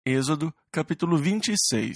Êxodo, capítulo 26.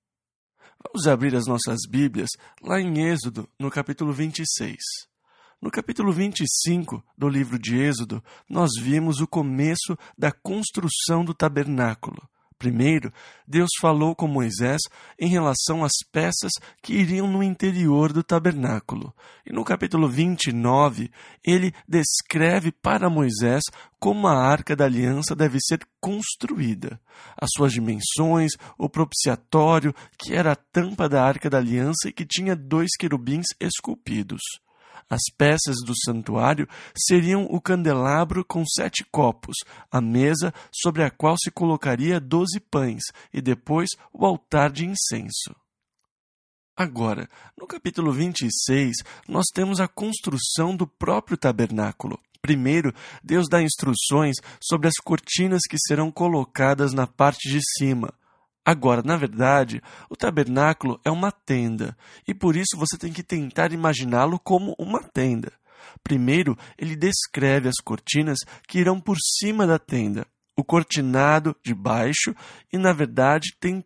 Vamos abrir as nossas Bíblias lá em Êxodo, no capítulo 26. No capítulo 25 do livro de Êxodo, nós vimos o começo da construção do tabernáculo. Primeiro, Deus falou com Moisés em relação às peças que iriam no interior do tabernáculo. E no capítulo 29, ele descreve para Moisés como a Arca da Aliança deve ser construída. As suas dimensões, o propiciatório, que era a tampa da Arca da Aliança e que tinha 2 querubins esculpidos. As peças do santuário seriam o candelabro com 7 copos, a mesa sobre a qual se colocaria 12 pães e depois o altar de incenso. Agora, no capítulo 26, nós temos a construção do próprio tabernáculo. Primeiro, Deus dá instruções sobre as cortinas que serão colocadas na parte de cima. Agora, na verdade, o tabernáculo é uma tenda, e por isso você tem que tentar imaginá-lo como uma tenda. Primeiro, ele descreve as cortinas que irão por cima da tenda, o cortinado de baixo, e na verdade tem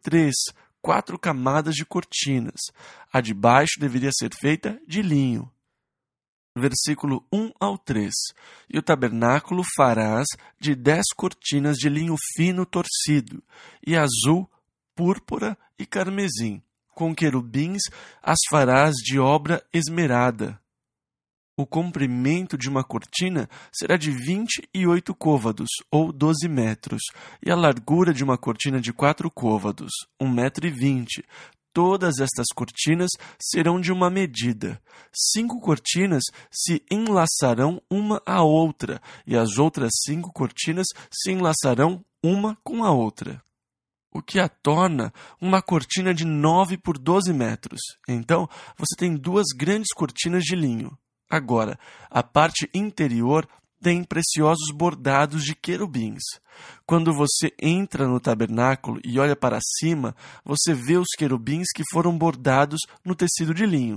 4 camadas de cortinas. A de baixo deveria ser feita de linho. Versículo 1 ao 3. E o tabernáculo farás de 10 cortinas de linho fino torcido, e azul, púrpura e carmesim. Com querubins as farás de obra esmerada. O comprimento de uma cortina será de 28 côvados, ou 12 metros, e a largura de uma cortina de 4 côvados, 1,20 m. Todas estas cortinas serão de uma medida. 5 cortinas se enlaçarão uma à outra, e as outras 5 cortinas se enlaçarão uma com a outra, o que a torna uma cortina de 9 por 12 metros. Então, você tem 2 grandes cortinas de linho. Agora, a parte interior tem preciosos bordados de querubins. Quando você entra no tabernáculo e olha para cima, você vê os querubins que foram bordados no tecido de linho.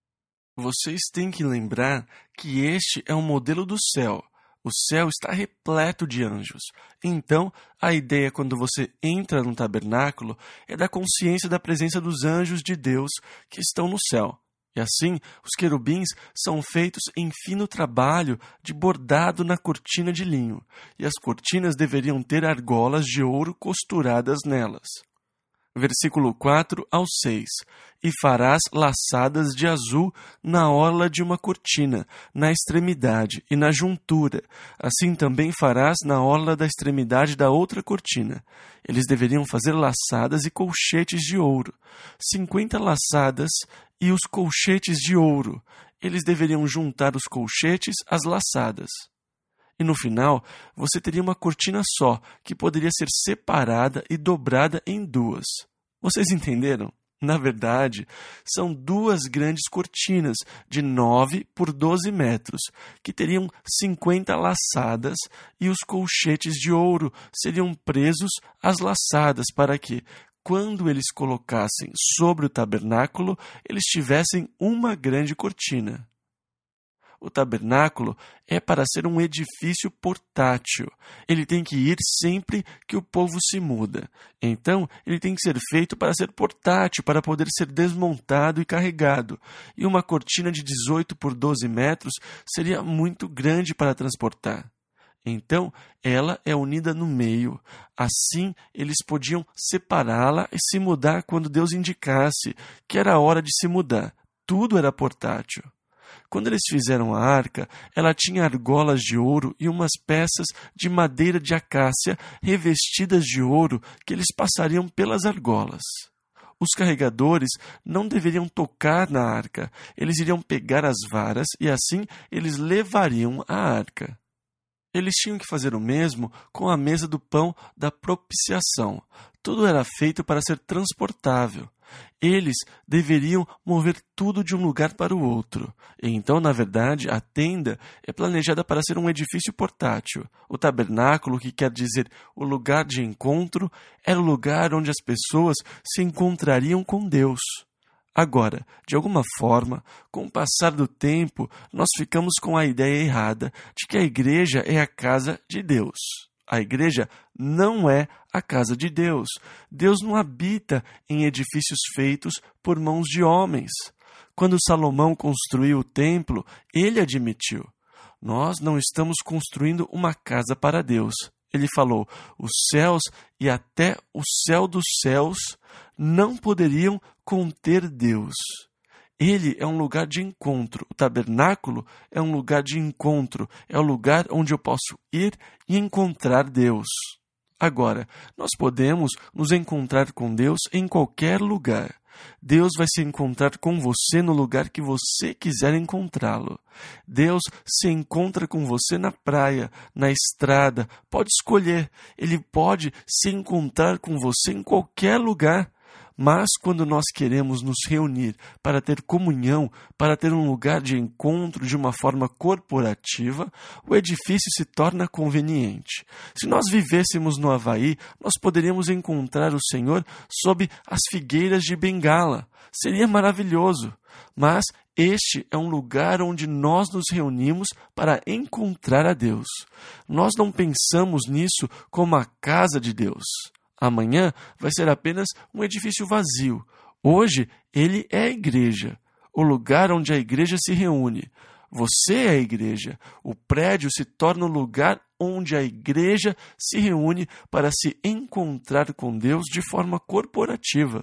Vocês têm que lembrar que este é um modelo do céu. O céu está repleto de anjos. Então, a ideia quando você entra no tabernáculo é da consciência da presença dos anjos de Deus que estão no céu. E assim, os querubins são feitos em fino trabalho de bordado na cortina de linho, e as cortinas deveriam ter argolas de ouro costuradas nelas. Versículo 4 ao 6. E farás laçadas de azul na orla de uma cortina, na extremidade e na juntura. Assim também farás na orla da extremidade da outra cortina. Eles deveriam fazer laçadas e colchetes de ouro. 50 laçadas e os colchetes de ouro. Eles deveriam juntar os colchetes às laçadas. E no final, você teria uma cortina só, que poderia ser separada e dobrada em 2. Vocês entenderam? Na verdade, são 2 grandes cortinas de 9 por 12 metros, que teriam 50 laçadas, e os colchetes de ouro seriam presos às laçadas para que, quando eles colocassem sobre o tabernáculo, eles tivessem uma grande cortina. O tabernáculo é para ser um edifício portátil. Ele tem que ir sempre que o povo se muda. Então, ele tem que ser feito para ser portátil, para poder ser desmontado e carregado. E uma cortina de 18 por 12 metros seria muito grande para transportar. Então, ela é unida no meio. Assim, eles podiam separá-la e se mudar quando Deus indicasse que era a hora de se mudar. Tudo era portátil. Quando eles fizeram a arca, ela tinha argolas de ouro e umas peças de madeira de acácia revestidas de ouro que eles passariam pelas argolas. Os carregadores não deveriam tocar na arca. Eles iriam pegar as varas e assim eles levariam a arca. Eles tinham que fazer o mesmo com a mesa do pão da propiciação. Tudo era feito para ser transportável. Eles deveriam mover tudo de um lugar para o outro. E então, na verdade, a tenda é planejada para ser um edifício portátil. O tabernáculo, que quer dizer o lugar de encontro, era o lugar onde as pessoas se encontrariam com Deus. Agora, de alguma forma, com o passar do tempo, nós ficamos com a ideia errada de que a igreja é a casa de Deus. A igreja não é a casa de Deus. Deus não habita em edifícios feitos por mãos de homens. Quando Salomão construiu o templo, ele admitiu: nós não estamos construindo uma casa para Deus. Ele falou: os céus e até o céu dos céus não poderiam conter Deus. Ele é um lugar de encontro. O tabernáculo é um lugar de encontro. É o lugar onde eu posso ir e encontrar Deus. Agora, nós podemos nos encontrar com Deus em qualquer lugar. Deus vai se encontrar com você no lugar que você quiser encontrá-lo. Deus se encontra com você na praia, na estrada. Pode escolher. Ele pode se encontrar com você em qualquer lugar. Mas quando nós queremos nos reunir para ter comunhão, para ter um lugar de encontro de uma forma corporativa, o edifício se torna conveniente. Se nós vivêssemos no Havaí, nós poderíamos encontrar o Senhor sob as figueiras de Bengala. Seria maravilhoso. Mas este é um lugar onde nós nos reunimos para encontrar a Deus. Nós não pensamos nisso como a casa de Deus. Amanhã vai ser apenas um edifício vazio. Hoje, ele é a igreja, o lugar onde a igreja se reúne. Você é a igreja. O prédio se torna o lugar onde a igreja se reúne para se encontrar com Deus de forma corporativa.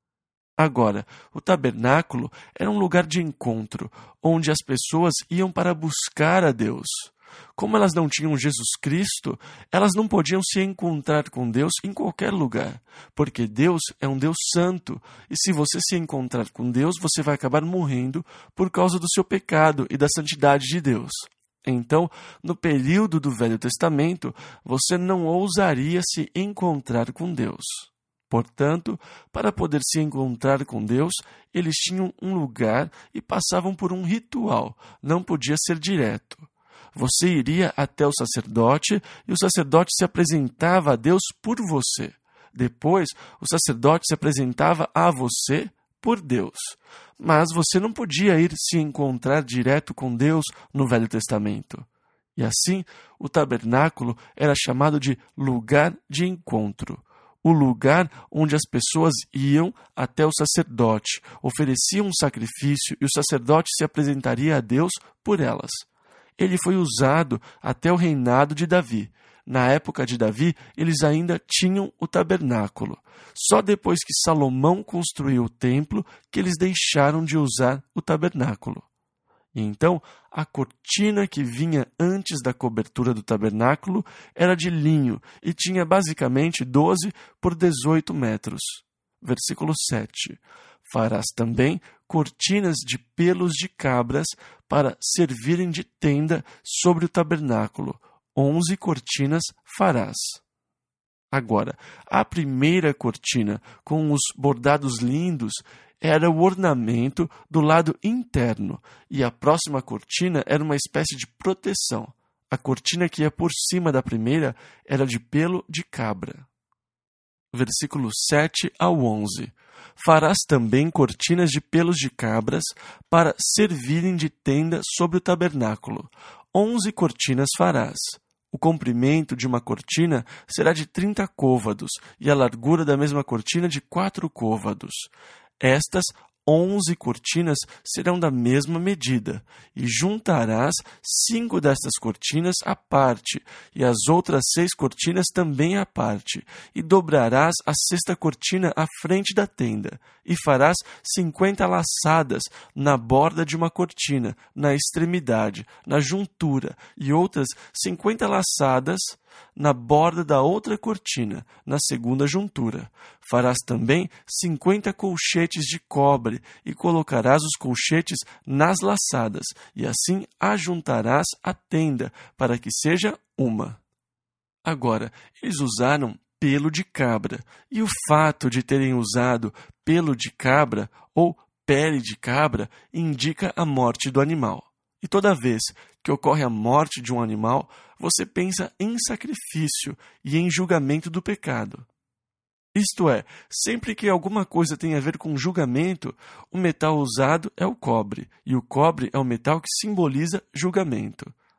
Agora, o tabernáculo era um lugar de encontro, onde as pessoas iam para buscar a Deus. Como elas não tinham Jesus Cristo, elas não podiam se encontrar com Deus em qualquer lugar, porque Deus é um Deus santo, e se você se encontrar com Deus, você vai acabar morrendo por causa do seu pecado e da santidade de Deus. Então, no período do Velho Testamento, você não ousaria se encontrar com Deus. Portanto, para poder se encontrar com Deus, eles tinham um lugar e passavam por um ritual, não podia ser direto. Você iria até o sacerdote e o sacerdote se apresentava a Deus por você. Depois, o sacerdote se apresentava a você por Deus. Mas você não podia ir se encontrar direto com Deus no Velho Testamento. E assim, o tabernáculo era chamado de lugar de encontro. O lugar onde as pessoas iam até o sacerdote, ofereciam um sacrifício e o sacerdote se apresentaria a Deus por elas. Ele foi usado até o reinado de Davi. Na época de Davi, eles ainda tinham o tabernáculo. Só depois que Salomão construiu o templo que eles deixaram de usar o tabernáculo. E então, a cortina que vinha antes da cobertura do tabernáculo era de linho e tinha basicamente 12 por 18 metros. Versículo 7. Farás também cortinas de pelos de cabras para servirem de tenda sobre o tabernáculo. 11 cortinas farás. Agora, a primeira cortina, com os bordados lindos, era o ornamento do lado interno, e a próxima cortina era uma espécie de proteção. A cortina que ia por cima da primeira era de pelo de cabra. Versículos 7 ao 11. Farás também cortinas de pelos de cabras para servirem de tenda sobre o tabernáculo. 11 cortinas farás. O comprimento de uma cortina será de 30 côvados e a largura da mesma cortina de 4 côvados. Estas 11 cortinas serão da mesma medida, e juntarás 5 destas cortinas à parte, e as outras 6 cortinas também à parte, e dobrarás a 6ª cortina à frente da tenda, e farás 50 laçadas na borda de uma cortina, na extremidade, na juntura, e outras 50 laçadas na borda da outra cortina, na 2ª juntura. Farás também 50 colchetes de cobre e colocarás os colchetes nas laçadas, e assim ajuntarás a tenda, para que seja uma. Agora, eles usaram pelo de cabra, e o fato de terem usado pelo de cabra ou pele de cabra indica a morte do animal. E toda vez que ocorre a morte de um animal, você pensa em sacrifício e em julgamento do pecado. Isto é, sempre que alguma coisa tem a ver com julgamento, o metal usado é o cobre, e o cobre é o metal que simboliza julgamento.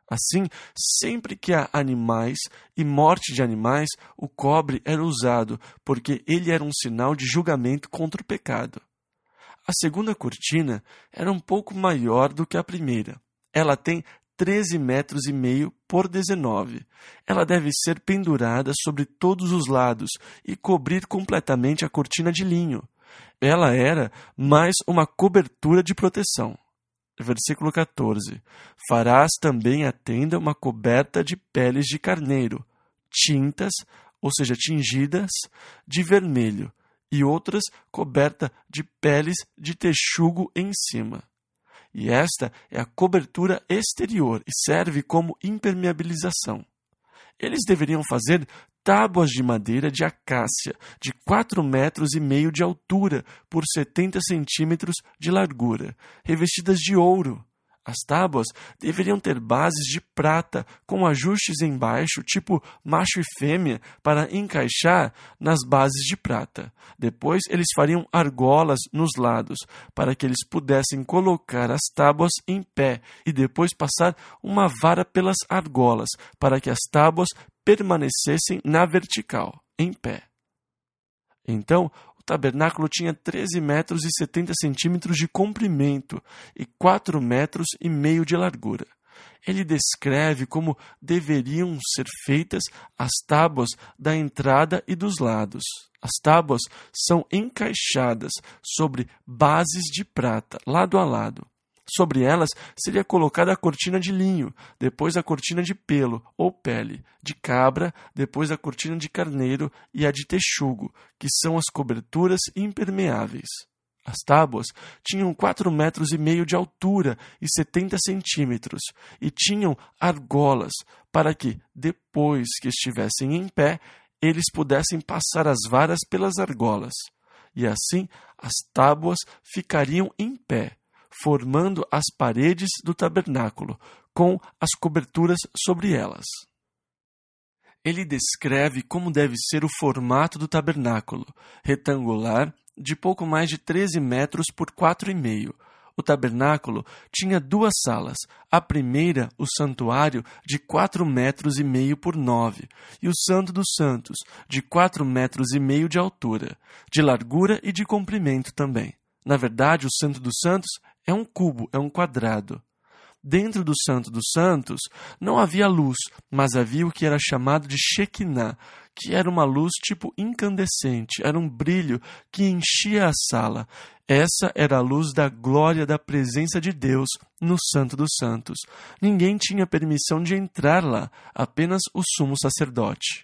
Assim, sempre que há animais e morte de animais, o cobre era usado, porque ele era um sinal de julgamento contra o pecado. A segunda cortina era um pouco maior do que a primeira. Ela tem 13,5 metros por 19. Ela deve ser pendurada sobre todos os lados e cobrir completamente a cortina de linho. Ela era mais uma cobertura de proteção. Versículo 14. Farás também a tenda uma coberta de peles de carneiro, tintas, ou seja, tingidas, de vermelho, e outras coberta de peles de texugo em cima. E esta é a cobertura exterior e serve como impermeabilização. Eles deveriam fazer tábuas de madeira de acácia, de 4,5 metros de altura por 70 centímetros de largura, revestidas de ouro. As tábuas deveriam ter bases de prata, com ajustes embaixo, tipo macho e fêmea, para encaixar nas bases de prata. Depois, eles fariam argolas nos lados, para que eles pudessem colocar as tábuas em pé, e depois passar uma vara pelas argolas, para que as tábuas permanecessem na vertical, em pé. Então, o tabernáculo tinha 13,70 metros de comprimento e 4,5 metros de largura. Ele descreve como deveriam ser feitas as tábuas da entrada e dos lados. As tábuas são encaixadas sobre bases de prata, lado a lado. Sobre elas seria colocada a cortina de linho, depois a cortina de pelo ou pele de cabra, depois a cortina de carneiro e a de texugo, que são as coberturas impermeáveis. As tábuas tinham 4,5 metros de altura e 70 centímetros, e tinham argolas para que, depois que estivessem em pé, eles pudessem passar as varas pelas argolas. E assim as tábuas ficariam em pé, formando as paredes do tabernáculo, com as coberturas sobre elas. Ele descreve como deve ser o formato do tabernáculo, retangular, de pouco mais de 13 metros por 4,5. O tabernáculo tinha 2 salas. A primeira, o santuário, de 4,5 metros por 9, e o Santo dos Santos, de 4,5 metros de altura, de largura e de comprimento também. Na verdade, o Santo dos Santos é um cubo, é um quadrado. Dentro do Santo dos Santos não havia luz, mas havia o que era chamado de Shekinah, que era uma luz tipo incandescente, era um brilho que enchia a sala. Essa era a luz da glória da presença de Deus no Santo dos Santos. Ninguém tinha permissão de entrar lá, apenas o sumo sacerdote.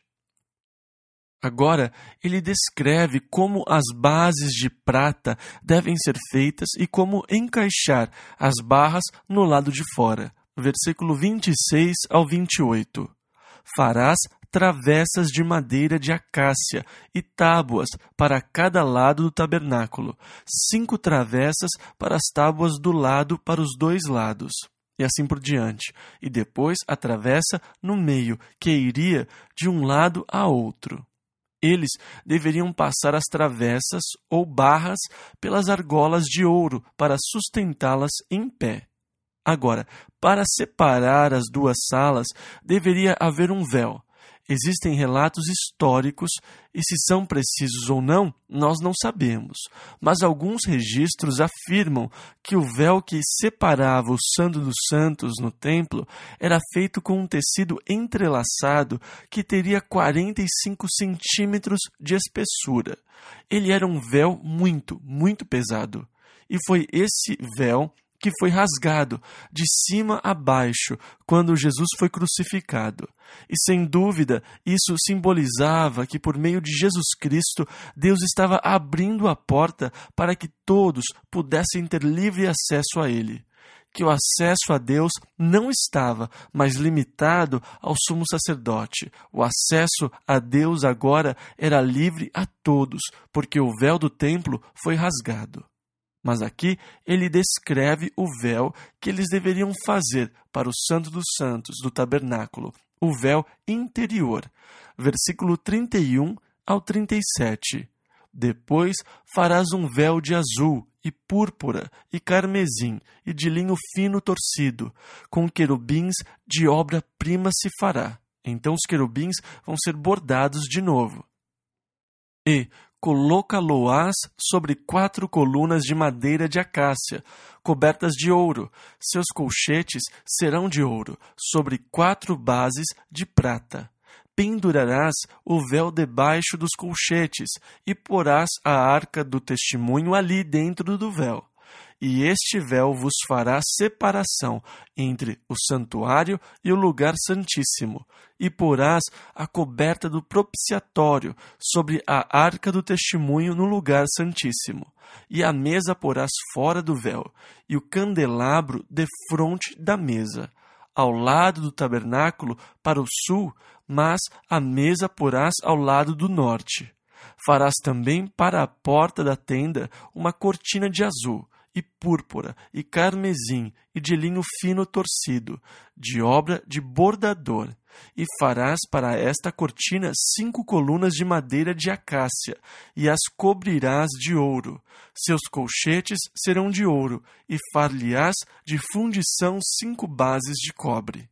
Agora, ele descreve como as bases de prata devem ser feitas e como encaixar as barras no lado de fora. Versículo 26 ao 28. Farás travessas de madeira de acácia e tábuas para cada lado do tabernáculo, 5 travessas para as tábuas do lado para os 2 lados. E assim por diante. E depois a travessa no meio, que iria de um lado a outro. Eles deveriam passar as travessas ou barras pelas argolas de ouro para sustentá-las em pé. Agora, para separar as 2 salas, deveria haver um véu. Existem relatos históricos, e se são precisos ou não, nós não sabemos. Mas alguns registros afirmam que o véu que separava o Santo dos Santos no templo era feito com um tecido entrelaçado que teria 45 centímetros de espessura. Ele era um véu muito, muito pesado. E foi esse véu que foi rasgado de cima a baixo quando Jesus foi crucificado. E sem dúvida, isso simbolizava que por meio de Jesus Cristo, Deus estava abrindo a porta para que todos pudessem ter livre acesso a Ele. Que o acesso a Deus não estava mais limitado ao sumo sacerdote. O acesso a Deus agora era livre a todos, porque o véu do templo foi rasgado. Mas aqui ele descreve o véu que eles deveriam fazer para o Santo dos Santos do tabernáculo, o véu interior. Versículo 31 ao 37. Depois farás um véu de azul e púrpura, e carmesim, e de linho fino torcido, com querubins de obra-prima se fará. Então os querubins vão ser bordados de novo. E colocá-lo-ás sobre 4 colunas de madeira de acácia, cobertas de ouro. Seus colchetes serão de ouro, sobre 4 bases de prata. Pendurarás o véu debaixo dos colchetes, e porás a arca do testemunho ali dentro do véu. E este véu vos fará separação entre o santuário e o lugar santíssimo, e porás a coberta do propiciatório sobre a arca do testemunho no lugar santíssimo. E a mesa porás fora do véu, e o candelabro defronte da mesa, ao lado do tabernáculo para o sul, mas a mesa porás ao lado do norte. Farás também para a porta da tenda uma cortina de azul, e púrpura, e carmesim, e de linho fino torcido, de obra de bordador. E farás para esta cortina 5 colunas de madeira de acácia, e as cobrirás de ouro. Seus colchetes serão de ouro, e far-lhe-ás de fundição 5 bases de cobre.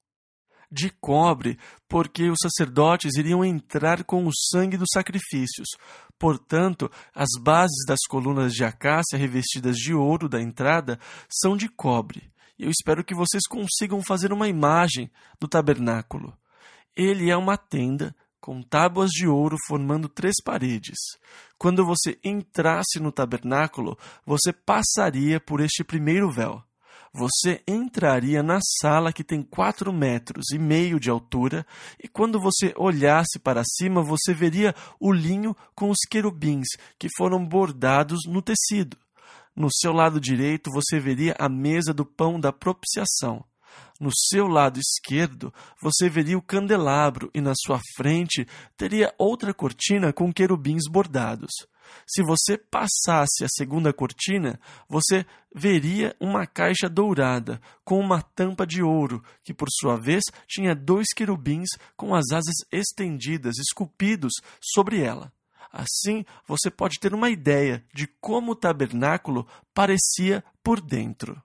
De cobre, porque os sacerdotes iriam entrar com o sangue dos sacrifícios. Portanto, as bases das colunas de acácia revestidas de ouro da entrada são de cobre. Eu espero que vocês consigam fazer uma imagem do tabernáculo. Ele é uma tenda com tábuas de ouro formando 3 paredes. Quando você entrasse no tabernáculo, você passaria por este primeiro véu. Você entraria na sala que tem 4,5 metros de altura, e quando você olhasse para cima, você veria o linho com os querubins que foram bordados no tecido. No seu lado direito, você veria a mesa do pão da propiciação. No seu lado esquerdo, você veria o candelabro, e na sua frente teria outra cortina com querubins bordados. Se você passasse a segunda cortina, você veria uma caixa dourada com uma tampa de ouro, que por sua vez tinha 2 querubins com as asas estendidas, esculpidos sobre ela. Assim, você pode ter uma ideia de como o tabernáculo parecia por dentro.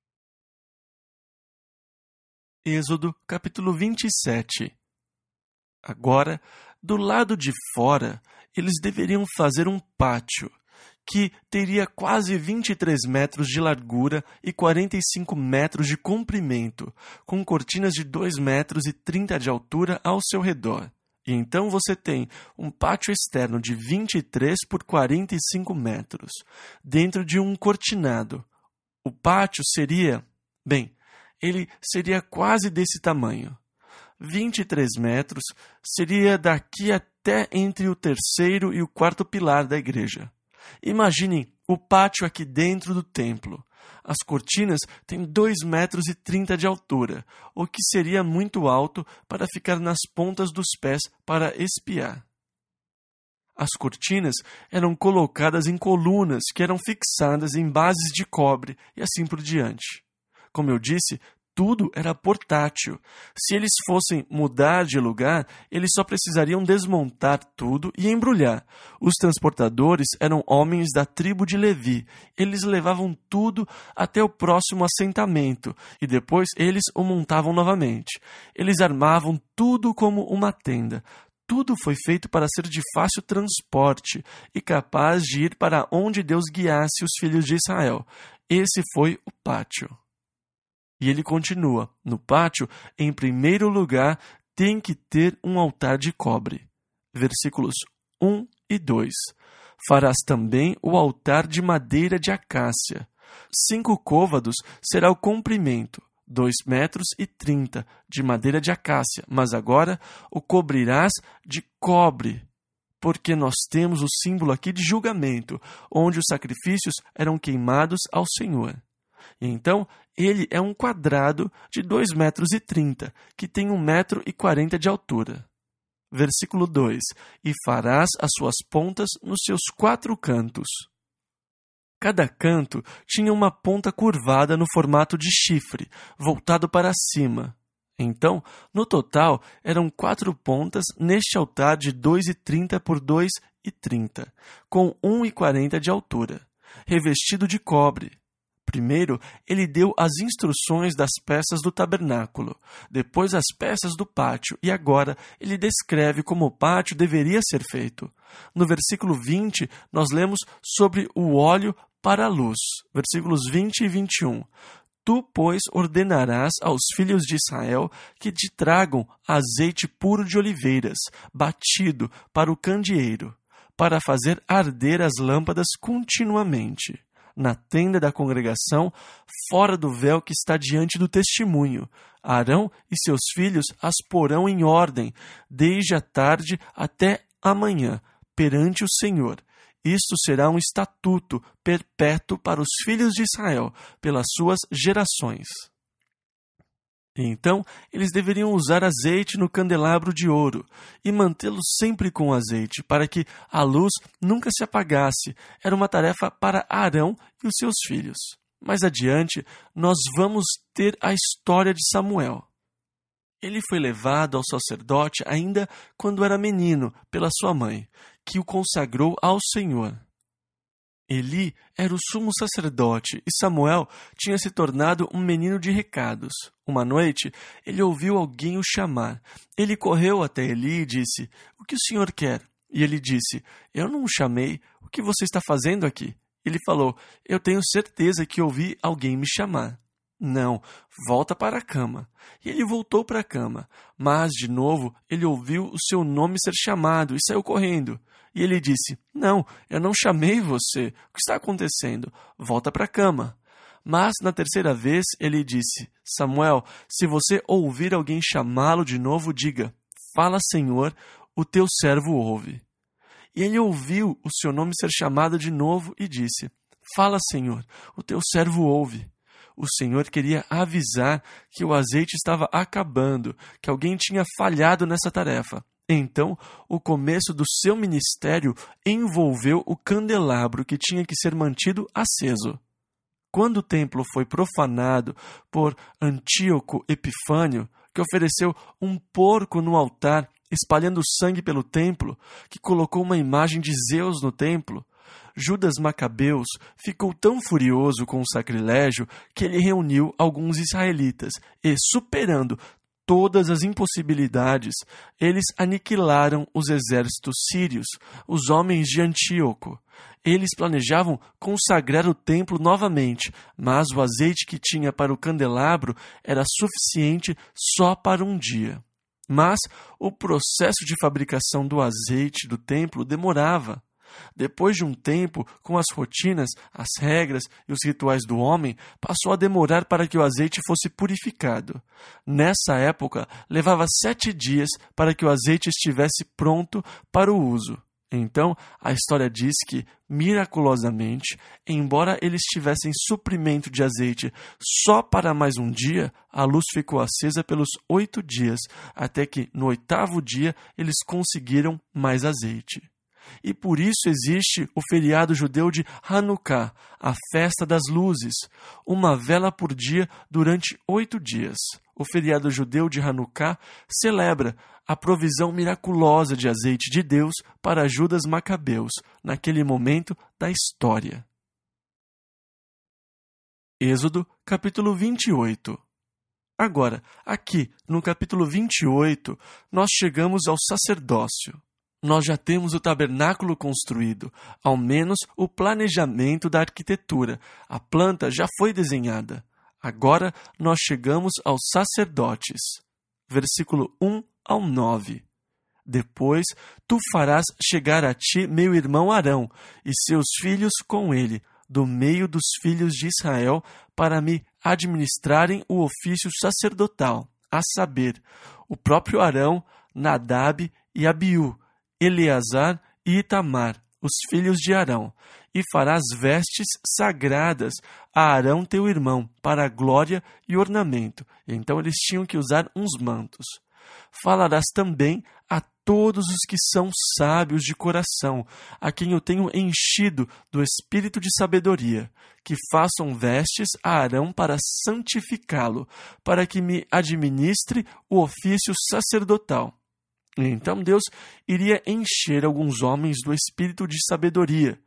Êxodo, capítulo 27. Agora, do lado de fora, eles deveriam fazer um pátio, que teria quase 23 metros de largura e 45 metros de comprimento, com cortinas de 2,30 metros de altura ao seu redor. E então você tem um pátio externo de 23 por 45 metros, dentro de um cortinado. O pátio seria, ele seria quase desse tamanho. 23 metros seria daqui até entre o 3º e o 4º pilar da igreja. Imaginem o pátio aqui dentro do templo. As cortinas têm 2,30 metros de altura, o que seria muito alto para ficar nas pontas dos pés para espiar. As cortinas eram colocadas em colunas que eram fixadas em bases de cobre e assim por diante. Como eu disse, tudo era portátil. Se eles fossem mudar de lugar, eles só precisariam desmontar tudo e embrulhar. Os transportadores eram homens da tribo de Levi. Eles levavam tudo até o próximo assentamento e depois eles o montavam novamente. Eles armavam tudo como uma tenda. Tudo foi feito para ser de fácil transporte e capaz de ir para onde Deus guiasse os filhos de Israel. Esse foi o pátio. E ele continua, no pátio, em primeiro lugar, tem que ter um altar de cobre. Versículos 1 e 2. Farás também o altar de madeira de acácia. 5 côvados será o comprimento, 2,30 metros de madeira de acácia, mas agora o cobrirás de cobre, porque nós temos o símbolo aqui de julgamento, onde os sacrifícios eram queimados ao Senhor. E então, ele é um quadrado de 2,30 metros, que tem 1,40 metro de altura. Versículo 2. E farás as suas pontas nos seus 4 cantos. Cada canto tinha uma ponta curvada no formato de chifre, voltado para cima. Então, no total, eram 4 pontas neste altar de 2,30 por 2,30, com 1,40 de altura. revestido de cobre. Primeiro, ele deu as instruções das peças do tabernáculo, depois as peças do pátio, e agora ele descreve como o pátio deveria ser feito. No versículo 20, nós lemos sobre o óleo para a luz. Versículos 20 e 21. Tu, pois, ordenarás aos filhos de Israel que te tragam azeite puro de oliveiras, batido para o candeeiro, para fazer arder as lâmpadas continuamente. Na tenda da congregação, fora do véu que está diante do testemunho. Arão e seus filhos as porão em ordem, desde a tarde até amanhã, perante o Senhor. Isto será um estatuto perpétuo para os filhos de Israel, pelas suas gerações. Então, eles deveriam usar azeite no candelabro de ouro e mantê-lo sempre com azeite, para que a luz nunca se apagasse. Era uma tarefa para Arão e os seus filhos. Mais adiante, nós vamos ter a história de Samuel. Ele foi levado ao sacerdote ainda quando era menino pela sua mãe, que o consagrou ao Senhor. Eli era o sumo sacerdote e Samuel tinha se tornado um menino de recados. Uma noite, ele ouviu alguém o chamar. Ele correu até Eli e disse: "O que o senhor quer?" E ele disse: "Eu não o chamei. O que você está fazendo aqui?" Ele falou: "Eu tenho certeza que ouvi alguém me chamar." "Não, volta para a cama." E ele voltou para a cama. Mas, de novo, ele ouviu o seu nome ser chamado e saiu correndo. E ele disse: "Não, eu não chamei você. O que está acontecendo? Volta para a cama." Mas, na terceira vez, ele disse: "Samuel, se você ouvir alguém chamá-lo de novo, diga: 'Fala, Senhor, o teu servo ouve.'" E ele ouviu o seu nome ser chamado de novo e disse: "Fala, Senhor, o teu servo ouve." O Senhor queria avisar que o azeite estava acabando, que alguém tinha falhado nessa tarefa. Então, o começo do seu ministério envolveu o candelabro que tinha que ser mantido aceso. Quando o templo foi profanado por Antíoco Epifânio, que ofereceu um porco no altar, espalhando sangue pelo templo, que colocou uma imagem de Zeus no templo, Judas Macabeus ficou tão furioso com o sacrilégio que ele reuniu alguns israelitas e, superando todas as impossibilidades, eles aniquilaram os exércitos sírios, os homens de Antíoco. Eles planejavam consagrar o templo novamente, mas o azeite que tinha para o candelabro era suficiente só para um dia. Mas o processo de fabricação do azeite do templo demorava. Depois de um tempo, com as rotinas, as regras e os rituais do homem, passou a demorar para que o azeite fosse purificado. Nessa época, levava 7 dias para que o azeite estivesse pronto para o uso. Então, a história diz que, miraculosamente, embora eles tivessem suprimento de azeite só para mais um dia, a luz ficou acesa pelos 8 dias, até que, no 8º dia, eles conseguiram mais azeite. E por isso existe o feriado judeu de Hanukkah, a festa das luzes, uma vela por dia durante 8 dias. O feriado judeu de Hanukkah celebra a provisão miraculosa de azeite de Deus para Judas Macabeus, naquele momento da história. Êxodo, capítulo 28. Agora, aqui, no capítulo 28, nós chegamos ao sacerdócio. Nós já temos o tabernáculo construído, ao menos o planejamento da arquitetura. A planta já foi desenhada. Agora nós chegamos aos sacerdotes. Versículo 1 ao 9. Depois tu farás chegar a ti meu irmão Arão e seus filhos com ele, do meio dos filhos de Israel, para me administrarem o ofício sacerdotal, a saber, o próprio Arão, Nadab e Abiú, Eleazar e Itamar, os filhos de Arão, e farás vestes sagradas a Arão teu irmão, para a glória e ornamento. Então eles tinham que usar uns mantos. Falarás também a todos os que são sábios de coração, a quem eu tenho enchido do espírito de sabedoria, que façam vestes a Arão para santificá-lo, para que me administre o ofício sacerdotal. Então Deus iria encher alguns homens do espírito de sabedoria.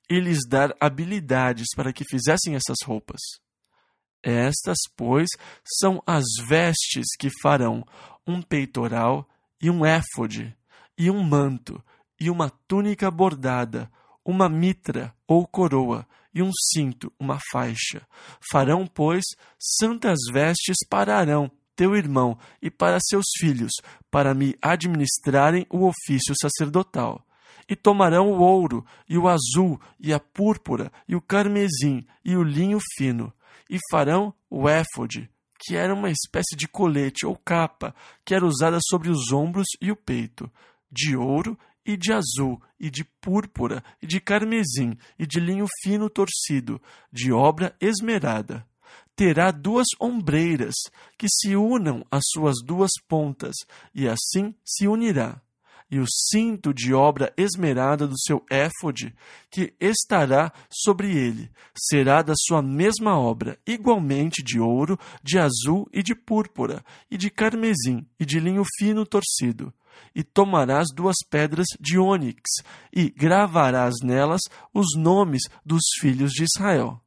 e lhes dar habilidades para que fizessem essas roupas. Estas, pois, são as vestes que farão um peitoral e um éfode, e um manto, e uma túnica bordada, uma mitra ou coroa, e um cinto, uma faixa. Farão, pois, santas vestes para Arão, teu irmão, e para seus filhos, para me administrarem o ofício sacerdotal. E tomarão o ouro, e o azul, e a púrpura, e o carmesim, e o linho fino, e farão o éfode, que era uma espécie de colete ou capa, que era usada sobre os ombros e o peito, de ouro e de azul, e de púrpura, e de carmesim, e de linho fino torcido, de obra esmerada. Terá 2 ombreiras, que se unam às suas 2 pontas, e assim se unirá. E o cinto de obra esmerada do seu éfode, que estará sobre ele, será da sua mesma obra, igualmente de ouro, de azul e de púrpura, e de carmesim, e de linho fino torcido. E tomarás 2 pedras de ônix, e gravarás nelas os nomes dos filhos de Israel.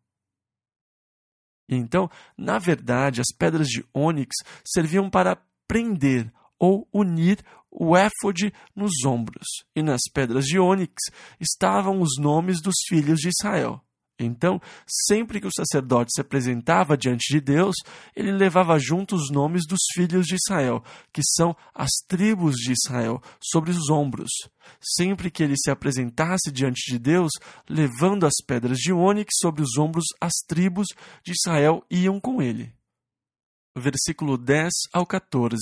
Então, na verdade, as pedras de ônix serviam para prender ou unir o éfode nos ombros, e nas pedras de ônix estavam os nomes dos filhos de Israel. Então, sempre que o sacerdote se apresentava diante de Deus, ele levava junto os nomes dos filhos de Israel, que são as tribos de Israel, sobre os ombros. Sempre que ele se apresentasse diante de Deus, levando as pedras de ônix sobre os ombros, as tribos de Israel iam com ele. Versículo 10 ao 14.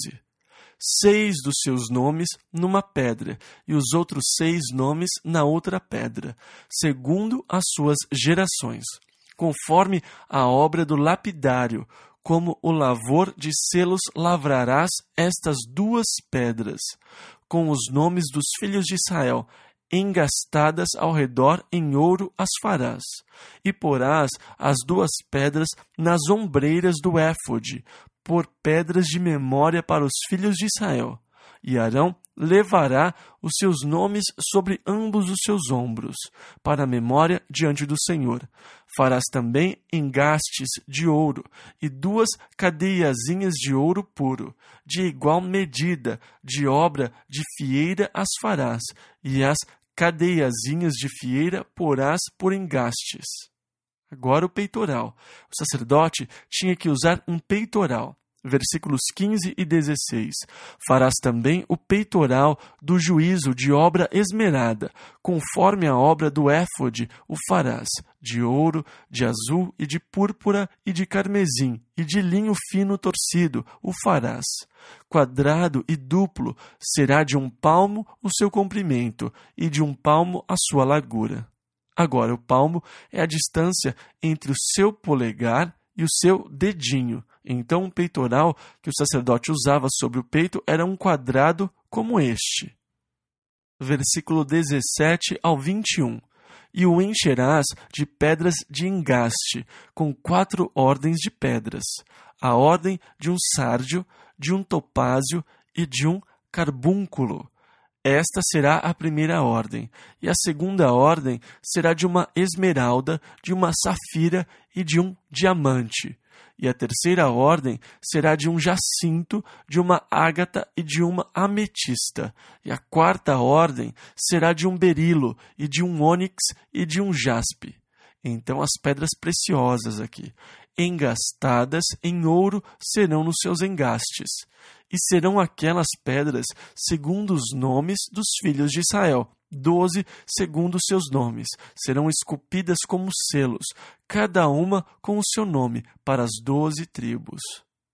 6 dos seus nomes numa pedra, e os outros 6 nomes na outra pedra, segundo as suas gerações, conforme a obra do lapidário, como o lavor de selos lavrarás estas 2 pedras, com os nomes dos filhos de Israel, engastadas ao redor em ouro as farás, e porás as 2 pedras nas ombreiras do éfode, por pedras de memória para os filhos de Israel. E Arão levará os seus nomes sobre ambos os seus ombros, para a memória diante do Senhor. Farás também engastes de ouro, e 2 cadeiazinhas de ouro puro, de igual medida, de obra de fieira as farás, e as cadeiazinhas de fieira porás por engastes. Agora o peitoral. O sacerdote tinha que usar um peitoral. Versículos 15 e 16. Farás também o peitoral do juízo de obra esmerada, conforme a obra do éfode o farás, de ouro, de azul e de púrpura e de carmesim, e de linho fino torcido o farás. Quadrado e duplo será de 1 palmo o seu comprimento, e de 1 palmo a sua largura. Agora, o palmo é a distância entre o seu polegar e o seu dedinho. Então, o peitoral que o sacerdote usava sobre o peito era um quadrado como este. Versículo 17 ao 21. E o encherás de pedras de engaste, com 4 ordens de pedras, a ordem de um sárdio, de um topázio e de um carbúnculo. Esta será a primeira ordem, e a segunda ordem será de uma esmeralda, de uma safira e de um diamante. E a terceira ordem será de um jacinto, de uma ágata e de uma ametista. E a quarta ordem será de um berilo, e de um ônix e de um jaspe. Então as pedras preciosas aqui, engastadas em ouro, serão nos seus engastes. E serão aquelas pedras segundo os nomes dos filhos de Israel, 12 segundo os seus nomes. Serão esculpidas como selos, cada uma com o seu nome, para as 12 tribos.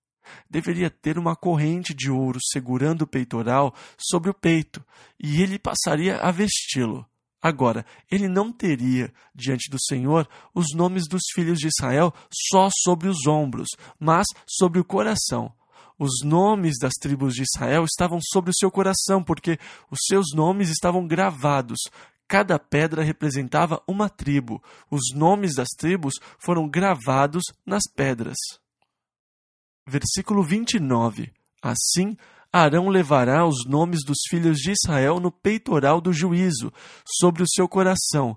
Deveria ter uma corrente de ouro segurando o peitoral sobre o peito, e ele passaria a vesti-lo. Agora, ele não teria, diante do Senhor, os nomes dos filhos de Israel só sobre os ombros, mas sobre o coração. Os nomes das tribos de Israel estavam sobre o seu coração, porque os seus nomes estavam gravados. Cada pedra representava uma tribo. Os nomes das tribos foram gravados nas pedras. Versículo 29. Assim, Arão levará os nomes dos filhos de Israel no peitoral do juízo, sobre o seu coração,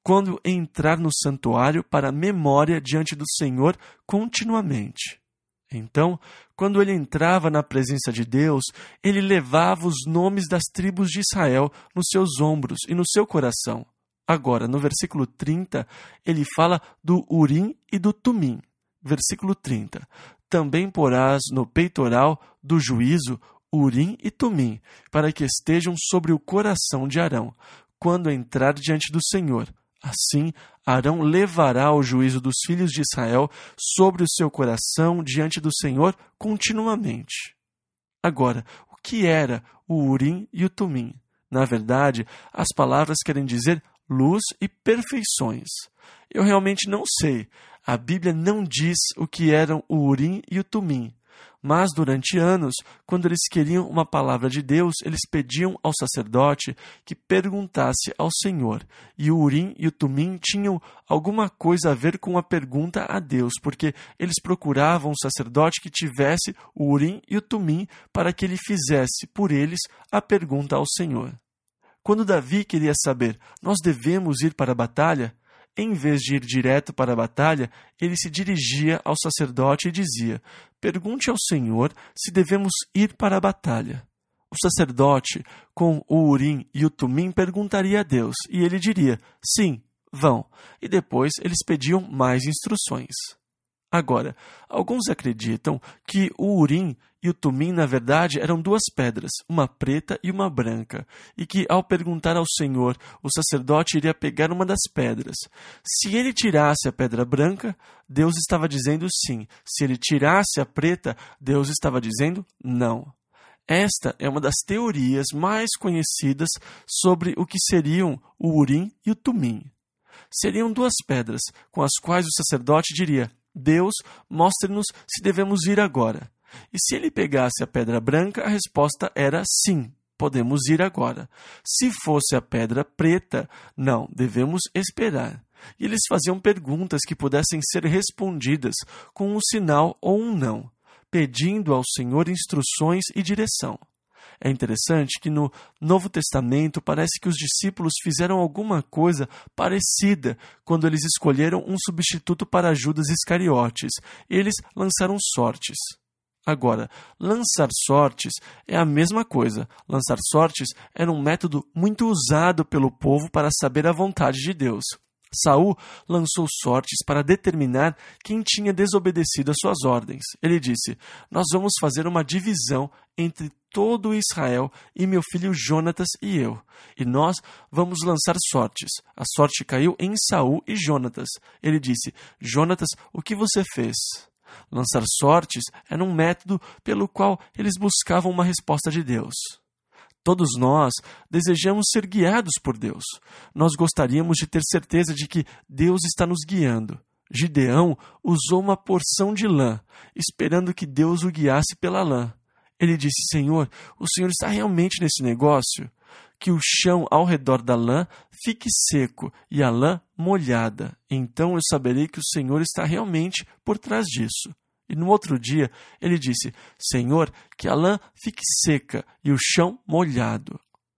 quando entrar no santuário para memória diante do Senhor continuamente. Então, quando ele entrava na presença de Deus, ele levava os nomes das tribos de Israel nos seus ombros e no seu coração. Agora, no versículo 30, ele fala do Urim e do Tumim. Versículo 30. Também porás no peitoral do juízo Urim e Tumim, para que estejam sobre o coração de Arão, quando entrar diante do Senhor. Assim, Arão levará o juízo dos filhos de Israel sobre o seu coração diante do Senhor continuamente. Agora, o que era o Urim e o Tumim? Na verdade, as palavras querem dizer luz e perfeições. Eu realmente não sei. A Bíblia não diz o que eram o Urim e o Tumim. Mas durante anos, quando eles queriam uma palavra de Deus, eles pediam ao sacerdote que perguntasse ao Senhor. E o Urim e o Tumim tinham alguma coisa a ver com a pergunta a Deus, porque eles procuravam um sacerdote que tivesse o Urim e o Tumim para que ele fizesse por eles a pergunta ao Senhor. Quando Davi queria saber, nós devemos ir para a batalha? Em vez de ir direto para a batalha, ele se dirigia ao sacerdote e dizia: pergunte ao Senhor se devemos ir para a batalha. O sacerdote, com o Urim e o Tumim, perguntaria a Deus, e ele diria: sim, vão. E depois eles pediam mais instruções. Agora, alguns acreditam que o Urim e o Tumim, na verdade, eram duas pedras, uma preta e uma branca, e que, ao perguntar ao Senhor, o sacerdote iria pegar uma das pedras. Se ele tirasse a pedra branca, Deus estava dizendo sim. Se ele tirasse a preta, Deus estava dizendo não. Esta é uma das teorias mais conhecidas sobre o que seriam o Urim e o Tumim. Seriam duas pedras, com as quais o sacerdote diria: Deus, mostre-nos se devemos ir agora. E se ele pegasse a pedra branca, a resposta era sim, podemos ir agora. Se fosse a pedra preta, não, devemos esperar. E eles faziam perguntas que pudessem ser respondidas com um sinal ou um não, pedindo ao Senhor instruções e direção. É interessante que no Novo Testamento parece que os discípulos fizeram alguma coisa parecida quando eles escolheram um substituto para Judas Iscariotes. Eles lançaram sortes. Agora, lançar sortes é a mesma coisa. Lançar sortes era um método muito usado pelo povo para saber a vontade de Deus. Saul lançou sortes para determinar quem tinha desobedecido às suas ordens. Ele disse: nós vamos fazer uma divisão entre todo Israel e meu filho Jonatas e eu. E nós vamos lançar sortes. A sorte caiu em Saul e Jonatas. Ele disse: Jonatas, o que você fez? Lançar sortes era um método pelo qual eles buscavam uma resposta de Deus. Todos nós desejamos ser guiados por Deus. Nós gostaríamos de ter certeza de que Deus está nos guiando. Gideão usou uma porção de lã, esperando que Deus o guiasse pela lã. Ele disse: Senhor, o Senhor está realmente nesse negócio? Que o chão ao redor da lã fique seco e a lã molhada. Então eu saberei que o Senhor está realmente por trás disso. E no outro dia ele disse: Senhor, que a lã fique seca e o chão molhado.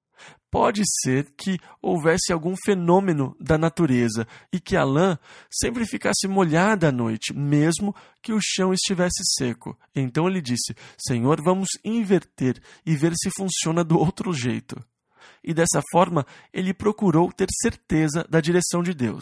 Pode ser que houvesse algum fenômeno da natureza e que a lã sempre ficasse molhada à noite, mesmo que o chão estivesse seco. Então ele disse: Senhor, vamos inverter e ver se funciona do outro jeito. E dessa forma ele procurou ter certeza da direção de Deus.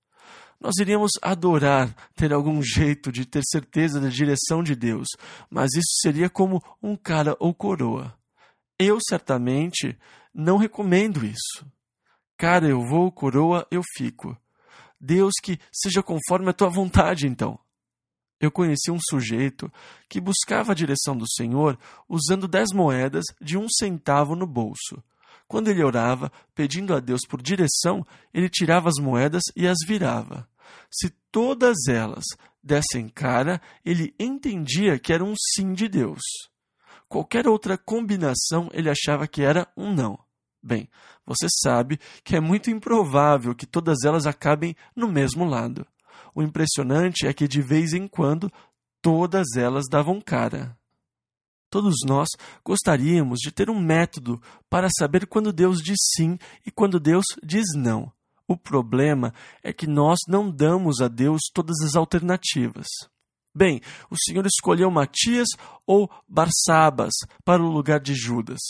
Nós iríamos adorar ter algum jeito de ter certeza da direção de Deus, mas isso seria como um cara ou coroa. Eu certamente não recomendo isso. Cara eu vou, coroa eu fico. Deus, que seja conforme a tua vontade, então. Eu conheci um sujeito que buscava a direção do Senhor usando 10 moedas de 1 centavo no bolso. Quando ele orava, pedindo a Deus por direção, ele tirava as moedas e as virava. Se todas elas dessem cara, ele entendia que era um sim de Deus. Qualquer outra combinação ele achava que era um não. Bem, você sabe que é muito improvável que todas elas acabem no mesmo lado. O impressionante é que de vez em quando todas elas davam cara. Todos nós gostaríamos de ter um método para saber quando Deus diz sim e quando Deus diz não. O problema é que nós não damos a Deus todas as alternativas. Bem, o Senhor escolheu Matias ou Barsabas para o lugar de Judas.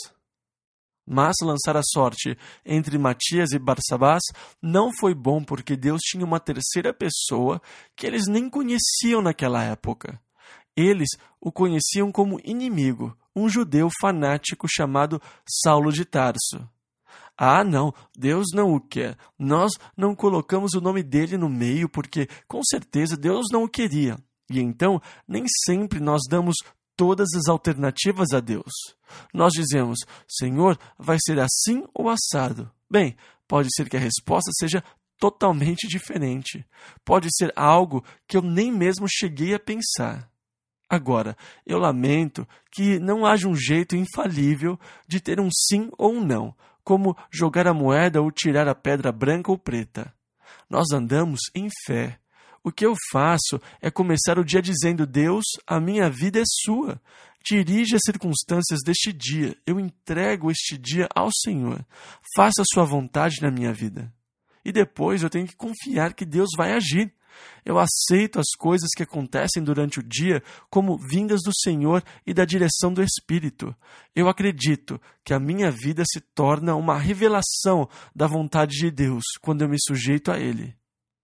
Mas lançar a sorte entre Matias e Barsabás não foi bom porque Deus tinha uma terceira pessoa que eles nem conheciam naquela época. Eles o conheciam como inimigo, um judeu fanático chamado Saulo de Tarso. Ah, não, Deus não o quer. Nós não colocamos o nome dele no meio porque, com certeza, Deus não o queria. E então, nem sempre nós damos todas as alternativas a Deus. Nós dizemos, Senhor, vai ser assim ou assado. Bem, pode ser que a resposta seja totalmente diferente. Pode ser algo que eu nem mesmo cheguei a pensar. Agora, eu lamento que não haja um jeito infalível de ter um sim ou um não, como jogar a moeda ou tirar a pedra branca ou preta. Nós andamos em fé. O que eu faço é começar o dia dizendo, Deus, a minha vida é sua. Dirige as circunstâncias deste dia. Eu entrego este dia ao Senhor. Faça a sua vontade na minha vida. E depois eu tenho que confiar que Deus vai agir. Eu aceito as coisas que acontecem durante o dia como vindas do Senhor e da direção do Espírito. Eu acredito que a minha vida se torna uma revelação da vontade de Deus quando eu me sujeito a Ele.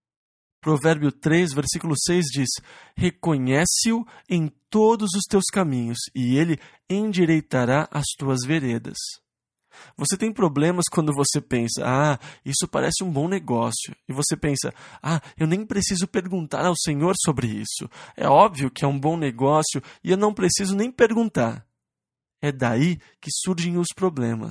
Provérbio 3, versículo 6 diz, reconhece-o em todos os teus caminhos, e ele endireitará as tuas veredas. Você tem problemas quando você pensa, isso parece um bom negócio. E você pensa, eu nem preciso perguntar ao Senhor sobre isso. É óbvio que é um bom negócio e eu não preciso nem perguntar. É daí que surgem os problemas.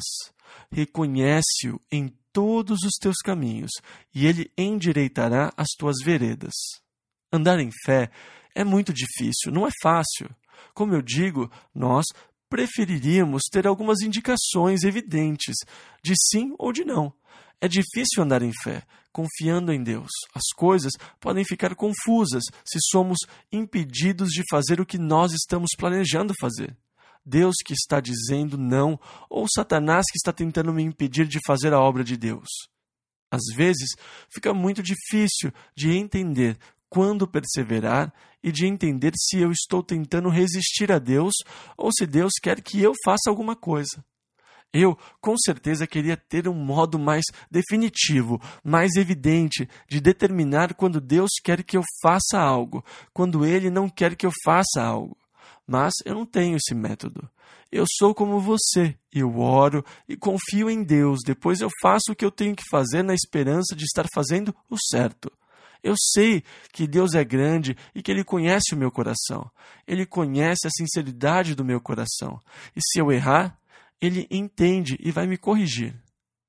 Reconhece-o em todos os teus caminhos, e ele endireitará as tuas veredas. Andar em fé é muito difícil, não é fácil. Como eu digo, nós preferiríamos ter algumas indicações evidentes de sim ou de não. É difícil andar em fé, confiando em Deus. As coisas podem ficar confusas se somos impedidos de fazer o que nós estamos planejando fazer. Deus que está dizendo não, ou Satanás que está tentando me impedir de fazer a obra de Deus. Às vezes, fica muito difícil de entender quando perseverar e de entender se eu estou tentando resistir a Deus ou se Deus quer que eu faça alguma coisa. Eu, com certeza, queria ter um modo mais definitivo, mais evidente, de determinar quando Deus quer que eu faça algo, quando Ele não quer que eu faça algo. Mas eu não tenho esse método. Eu sou como você. Eu oro e confio em Deus. Depois eu faço o que eu tenho que fazer na esperança de estar fazendo o certo. Eu sei que Deus é grande e que Ele conhece o meu coração. Ele conhece a sinceridade do meu coração. E se eu errar, Ele entende e vai me corrigir.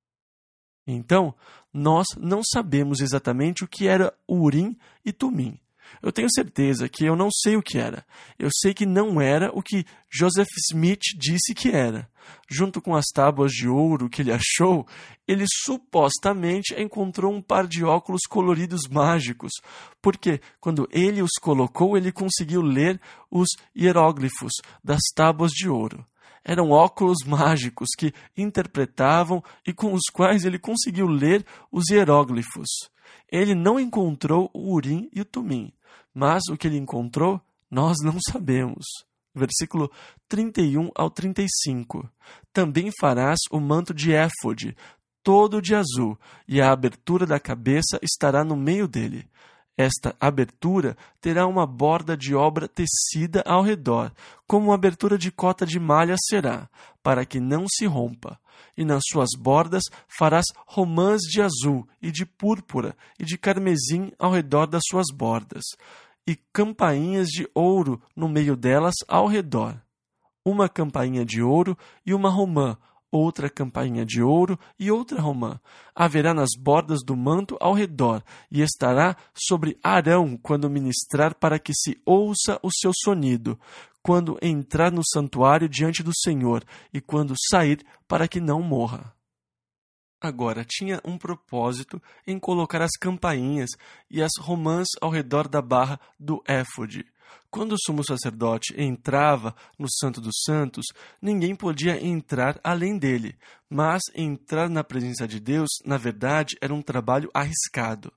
Então, nós não sabemos exatamente o que era Urim e Tumim. Eu tenho certeza que eu não sei o que era. Eu sei que não era o que Joseph Smith disse que era. Junto com as tábuas de ouro que ele achou, ele supostamente encontrou um par de óculos coloridos mágicos, porque quando ele os colocou, ele conseguiu ler os hieróglifos das tábuas de ouro. Eram óculos mágicos que interpretavam e com os quais ele conseguiu ler os hieróglifos. Ele não encontrou o Urim e o Tumim, mas o que ele encontrou, nós não sabemos. Versículo 31 ao 35. Também farás o manto de éfode, todo de azul, e a abertura da cabeça estará no meio dele. Esta abertura terá uma borda de obra tecida ao redor, como uma abertura de cota de malha será, para que não se rompa. E nas suas bordas farás romãs de azul e de púrpura e de carmesim ao redor das suas bordas, e campainhas de ouro no meio delas ao redor. Uma campainha de ouro e uma romã, outra campainha de ouro e outra romã. Haverá nas bordas do manto ao redor, e estará sobre Arão quando ministrar, para que se ouça o seu sonido, quando entrar no santuário diante do Senhor, e quando sair, para que não morra. Agora, tinha um propósito em colocar as campainhas e as romãs ao redor da barra do éfode. Quando o sumo sacerdote entrava no Santo dos Santos, ninguém podia entrar além dele, mas entrar na presença de Deus, na verdade, era um trabalho arriscado.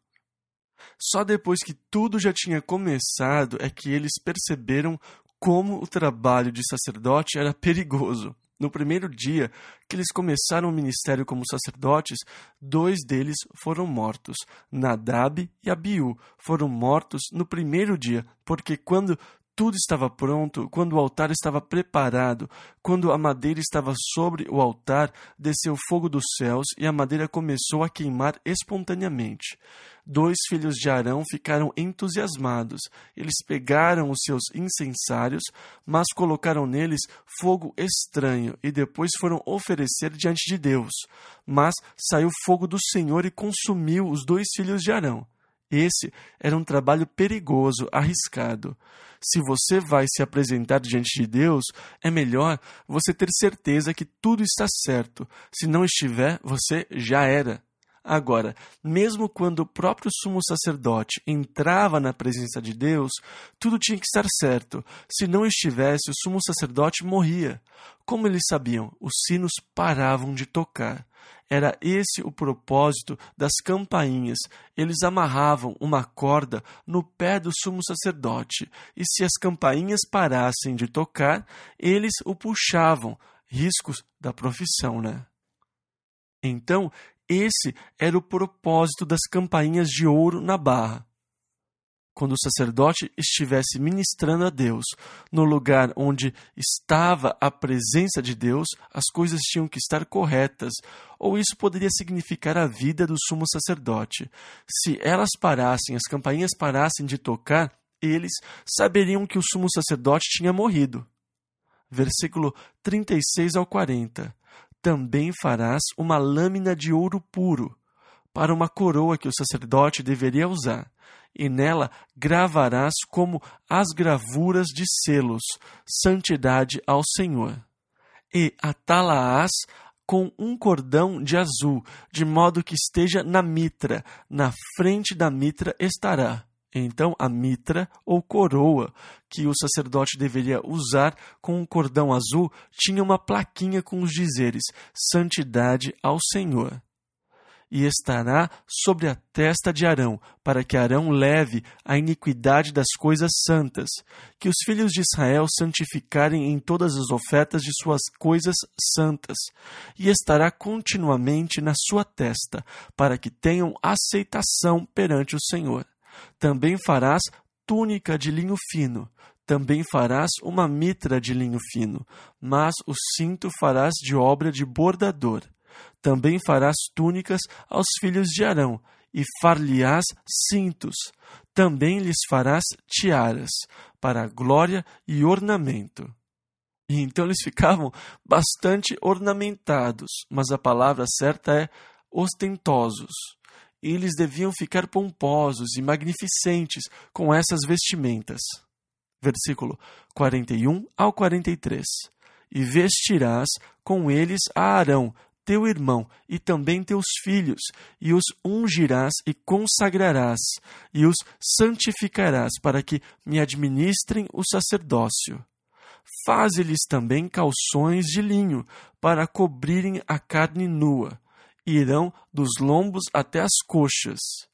Só depois que tudo já tinha começado é que eles perceberam como o trabalho de sacerdote era perigoso. No primeiro dia que eles começaram o ministério como sacerdotes, 2 deles foram mortos. Nadab e Abiú foram mortos no primeiro dia, porque quando tudo estava pronto, quando o altar estava preparado, quando a madeira estava sobre o altar, desceu fogo dos céus e a madeira começou a queimar espontaneamente. 2 filhos de Arão ficaram entusiasmados. Eles pegaram os seus incensários, mas colocaram neles fogo estranho e depois foram oferecer diante de Deus. Mas saiu fogo do Senhor e consumiu os 2 filhos de Arão. Esse era um trabalho perigoso, arriscado. Se você vai se apresentar diante de Deus, é melhor você ter certeza que tudo está certo. Se não estiver, você já era. Agora, mesmo quando o próprio sumo sacerdote entrava na presença de Deus, tudo tinha que estar certo. Se não estivesse, o sumo sacerdote morria. Como eles sabiam? Os sinos paravam de tocar. Era esse o propósito das campainhas. Eles amarravam uma corda no pé do sumo sacerdote, e se as campainhas parassem de tocar, eles o puxavam. Riscos da profissão, né? Então, esse era o propósito das campainhas de ouro na barra. Quando o sacerdote estivesse ministrando a Deus, no lugar onde estava a presença de Deus, as coisas tinham que estar corretas, ou isso poderia significar a vida do sumo sacerdote. Se elas parassem, as campainhas parassem de tocar, eles saberiam que o sumo sacerdote tinha morrido. Versículo 36 ao 40. Também farás uma lâmina de ouro puro, para uma coroa que o sacerdote deveria usar, e nela gravarás como as gravuras de selos, santidade ao Senhor. E atá-la-ás com um cordão de azul, de modo que esteja na mitra, na frente da mitra estará. Então, a mitra, ou coroa, que o sacerdote deveria usar com um cordão azul, tinha uma plaquinha com os dizeres, santidade ao Senhor. E estará sobre a testa de Arão, para que Arão leve a iniquidade das coisas santas, que os filhos de Israel santificarem em todas as ofertas de suas coisas santas, e estará continuamente na sua testa, para que tenham aceitação perante o Senhor. Também farás túnica de linho fino, também farás uma mitra de linho fino, mas o cinto farás de obra de bordador. Também farás túnicas aos filhos de Arão, e far-lhe-ás cintos. Também lhes farás tiaras, para glória e ornamento. E então eles ficavam bastante ornamentados, mas a palavra certa é ostentosos. Eles deviam ficar pomposos e magnificentes com essas vestimentas. Versículo 41 ao 43. E vestirás com eles a Arão, teu irmão, e também teus filhos, e os ungirás e consagrarás, e os santificarás, para que me administrem o sacerdócio. Faze-lhes também calções de linho, para cobrirem a carne nua. Irão dos lombos até as coxas,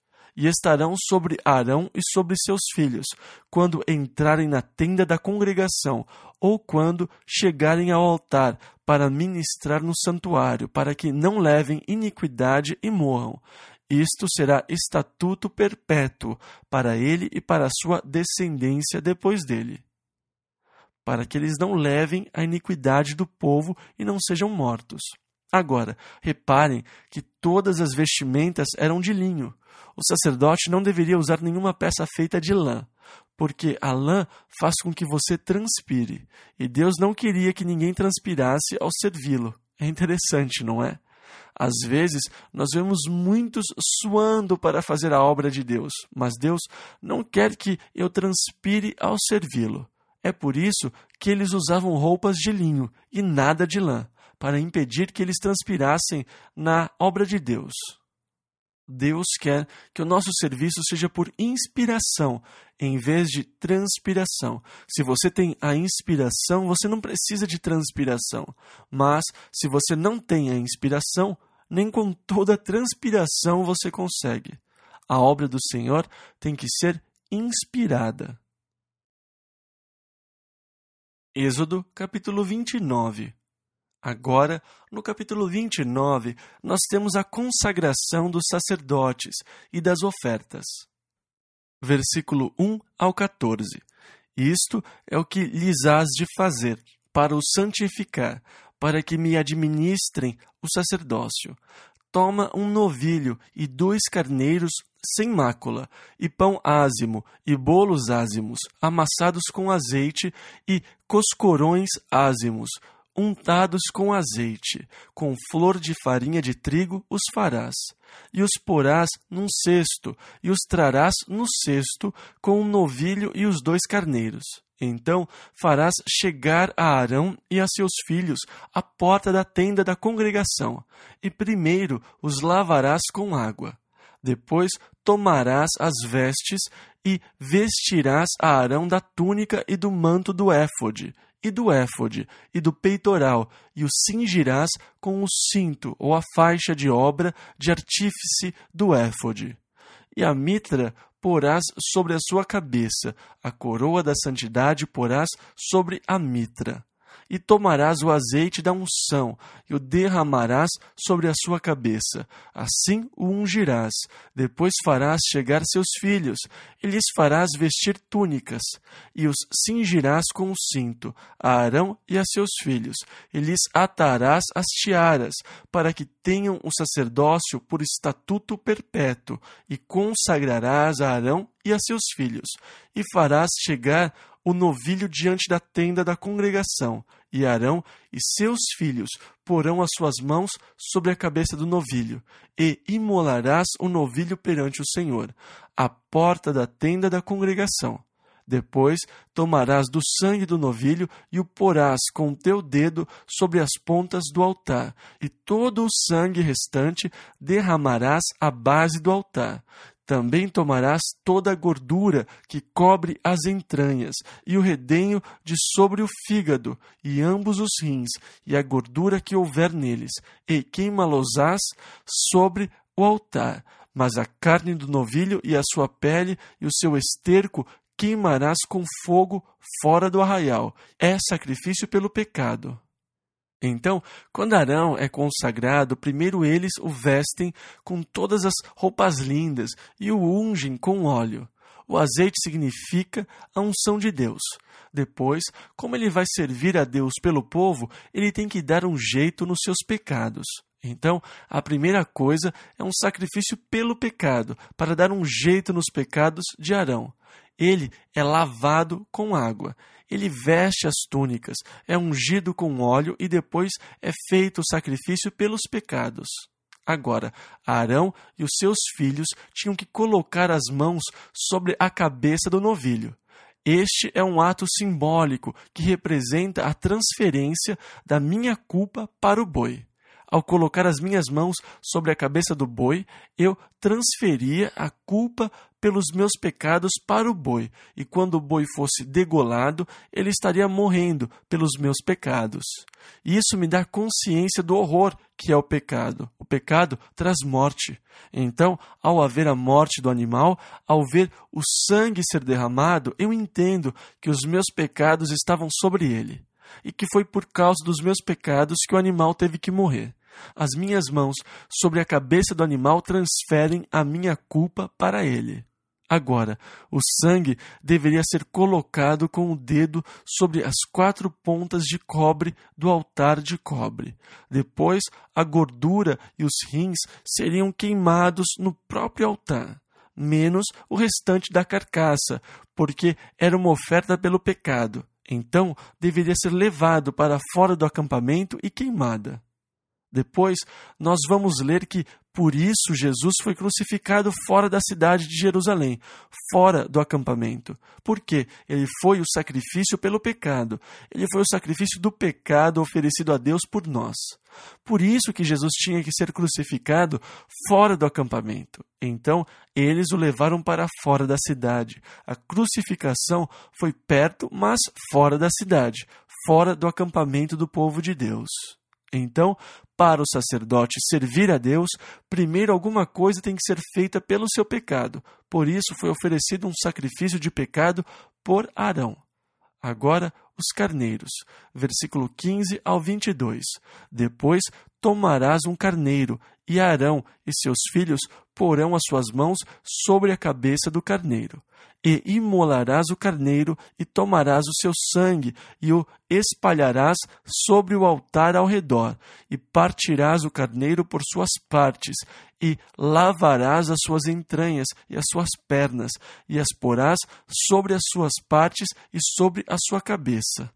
e estarão sobre Arão e sobre seus filhos, quando entrarem na tenda da congregação, ou quando chegarem ao altar, para ministrar no santuário, para que não levem iniquidade e morram. Isto será estatuto perpétuo para ele e para a sua descendência depois dele, para que eles não levem a iniquidade do povo e não sejam mortos. Agora, reparem que todas as vestimentas eram de linho. O sacerdote não deveria usar nenhuma peça feita de lã, porque a lã faz com que você transpire, e Deus não queria que ninguém transpirasse ao servi-lo. É interessante, não é? Às vezes, nós vemos muitos suando para fazer a obra de Deus, mas Deus não quer que eu transpire ao servi-lo. É por isso que eles usavam roupas de linho e nada de lã. para impedir que eles transpirassem na obra de Deus. Deus quer que o nosso serviço seja por inspiração, em vez de transpiração. Se você tem a inspiração, você não precisa de transpiração. Mas, se você não tem a inspiração, nem com toda a transpiração você consegue. A obra do Senhor tem que ser inspirada. Êxodo, capítulo 29. Agora, no capítulo 29, nós temos a consagração dos sacerdotes e das ofertas. Versículo 1 ao 14. Isto é o que lhes hás de fazer, para o santificar, para que me administrem o sacerdócio. Toma um novilho e 2 carneiros sem mácula, e pão ázimo, e bolos ázimos, amassados com azeite, e coscorões ázimos, untados com azeite, com flor de farinha de trigo os farás, e os porás num cesto, e os trarás no cesto com um novilho e os 2 carneiros. Então farás chegar a Arão e a seus filhos à porta da tenda da congregação, e primeiro os lavarás com água. Depois tomarás as vestes e vestirás a Arão da túnica e do manto do éfode, e do peitoral, e o cingirás com o cinto ou a faixa de obra de artífice do éfode. E a mitra porás sobre a sua cabeça, a coroa da santidade porás sobre a mitra. E tomarás o azeite da unção, e o derramarás sobre a sua cabeça. Assim o ungirás. Depois farás chegar seus filhos, e lhes farás vestir túnicas, e os cingirás com o cinto, a Arão e a seus filhos, e lhes atarás as tiaras, para que tenham o sacerdócio por estatuto perpétuo, e consagrarás a Arão e a seus filhos, e farás chegar o novilho diante da tenda da congregação, e Arão e seus filhos porão as suas mãos sobre a cabeça do novilho, e imolarás o novilho perante o Senhor, à porta da tenda da congregação. Depois tomarás do sangue do novilho e o porás com o teu dedo sobre as pontas do altar, e todo o sangue restante derramarás à base do altar. Também tomarás toda a gordura que cobre as entranhas, e o redenho de sobre o fígado, e ambos os rins, e a gordura que houver neles, e queimá-los-ás sobre o altar. Mas a carne do novilho e a sua pele e o seu esterco queimarás com fogo fora do arraial. É sacrifício pelo pecado. Então, quando Arão é consagrado, primeiro eles o vestem com todas as roupas lindas e o ungem com óleo. O azeite significa a unção de Deus. Depois, como ele vai servir a Deus pelo povo, ele tem que dar um jeito nos seus pecados. Então, a primeira coisa é um sacrifício pelo pecado, para dar um jeito nos pecados de Arão. Ele é lavado com água. Ele veste as túnicas, é ungido com óleo e depois é feito o sacrifício pelos pecados. Agora, Arão e os seus filhos tinham que colocar as mãos sobre a cabeça do novilho. Este é um ato simbólico que representa a transferência da minha culpa para o boi. Ao colocar as minhas mãos sobre a cabeça do boi, eu transferia a culpa pelos meus pecados para o boi, e quando o boi fosse degolado, ele estaria morrendo pelos meus pecados. E isso me dá consciência do horror que é o pecado. O pecado traz morte. Então, ao haver a morte do animal, ao ver o sangue ser derramado, eu entendo que os meus pecados estavam sobre ele, e que foi por causa dos meus pecados que o animal teve que morrer. As minhas mãos sobre a cabeça do animal transferem a minha culpa para ele. Agora, o sangue deveria ser colocado com o dedo sobre as 4 pontas de cobre do altar de cobre. Depois, a gordura e os rins seriam queimados no próprio altar, menos o restante da carcaça, porque era uma oferta pelo pecado. Então, deveria ser levado para fora do acampamento e queimada. Depois, nós vamos ler que, por isso, Jesus foi crucificado fora da cidade de Jerusalém, fora do acampamento. Porque ele foi o sacrifício pelo pecado. Ele foi o sacrifício do pecado oferecido a Deus por nós. Por isso que Jesus tinha que ser crucificado fora do acampamento. Então, eles o levaram para fora da cidade. A crucificação foi perto, mas fora da cidade, fora do acampamento do povo de Deus. Então, para o sacerdote servir a Deus, primeiro alguma coisa tem que ser feita pelo seu pecado. Por isso foi oferecido um sacrifício de pecado por Arão. Agora, os carneiros. Versículo 15 ao 22. Depois tomarás um carneiro, e Arão e seus filhos porão as suas mãos sobre a cabeça do carneiro. E imolarás o carneiro, e tomarás o seu sangue, e o espalharás sobre o altar ao redor, e partirás o carneiro por suas partes, e lavarás as suas entranhas e as suas pernas, e as porás sobre as suas partes e sobre a sua cabeça.